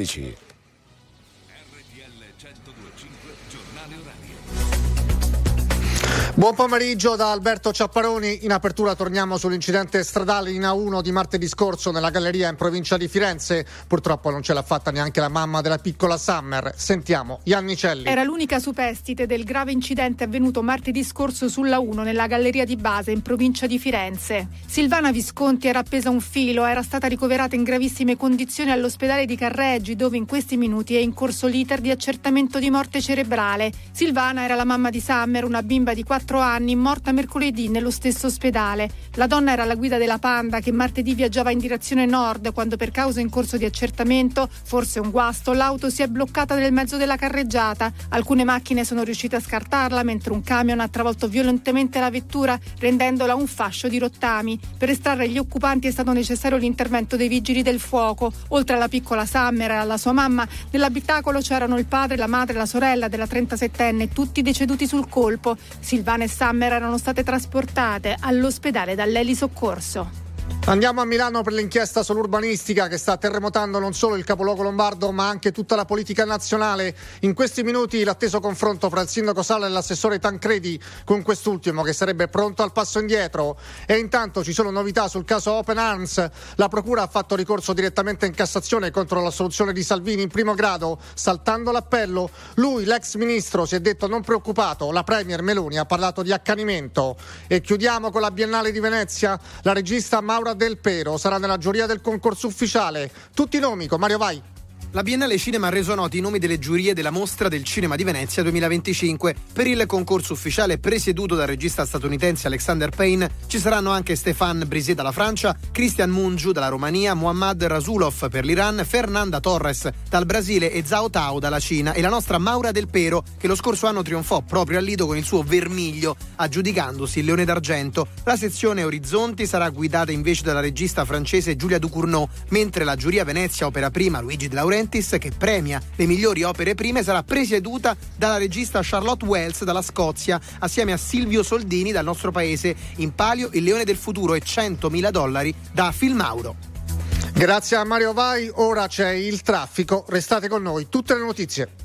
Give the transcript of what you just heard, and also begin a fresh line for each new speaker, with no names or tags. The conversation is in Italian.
16.
Buon pomeriggio da Alberto Ciapparoni. In apertura torniamo sull'incidente stradale in A1 di martedì scorso nella galleria in provincia di Firenze. Purtroppo non ce l'ha fatta neanche la mamma della piccola Summer. Sentiamo Iannicelli.
Era l'unica superstite del grave incidente avvenuto martedì scorso sulla 1 nella galleria di base in provincia di Firenze. Silvana Visconti era appesa a un filo, era stata ricoverata in gravissime condizioni all'ospedale di Carreggi, dove in questi minuti è in corso l'iter di accertamento di morte cerebrale. Silvana era la mamma di Summer, una bimba di 4 anni, morta mercoledì nello stesso ospedale. La donna era alla guida della Panda che martedì viaggiava in direzione nord quando, per causa in corso di accertamento, forse un guasto, l'auto si è bloccata nel mezzo della carreggiata. Alcune macchine sono riuscite a scartarla, mentre un camion ha travolto violentemente la vettura, rendendola un fascio di rottami. Per estrarre gli occupanti è stato necessario l'intervento dei vigili del fuoco. Oltre alla piccola Summer e alla sua mamma, nell'abitacolo c'erano il padre, la madre e la sorella della 37enne, tutti deceduti sul colpo. Silvana e Summer erano state trasportate all'ospedale dall'Eli Soccorso.
Andiamo a Milano per l'inchiesta sull'urbanistica che sta terremotando non solo il capoluogo lombardo ma anche tutta la politica nazionale. In questi minuti l'atteso confronto fra il sindaco Sala e l'assessore Tancredi, con quest'ultimo che sarebbe pronto al passo indietro. E intanto ci sono novità sul caso Open Arms. La procura ha fatto ricorso direttamente in Cassazione contro l'assoluzione di Salvini in primo grado, saltando l'appello. Lui, l'ex ministro, si è detto non preoccupato. La premier Meloni ha parlato di accanimento. E chiudiamo con la Biennale di Venezia. La regista Maura Del Pero sarà nella giuria del concorso ufficiale. Tutti i nomi con Mario Vai.
La Biennale Cinema ha reso noti i nomi delle giurie della Mostra del Cinema di Venezia 2025. Per il concorso ufficiale presieduto dal regista statunitense Alexander Payne ci saranno anche Stéphane Brisé dalla Francia, Christian Mungiu dalla Romania, Mohammad Rasulov per l'Iran, Fernanda Torres dal Brasile e Zhao Tao dalla Cina e la nostra Maura Del Pero che lo scorso anno trionfò proprio al Lido con il suo Vermiglio, aggiudicandosi il Leone d'Argento. La sezione Orizzonti sarà guidata invece dalla regista francese Julia Ducournau, mentre la giuria Venezia Opera Prima Luigi De Laurentiis, che premia le migliori opere prime, sarà presieduta dalla regista Charlotte Wells dalla Scozia, assieme a Silvio Soldini dal nostro paese. In palio il Leone del Futuro e $100.000 da Filmauro.
Grazie a Mario Vai, ora c'è il traffico, restate con noi, tutte le notizie.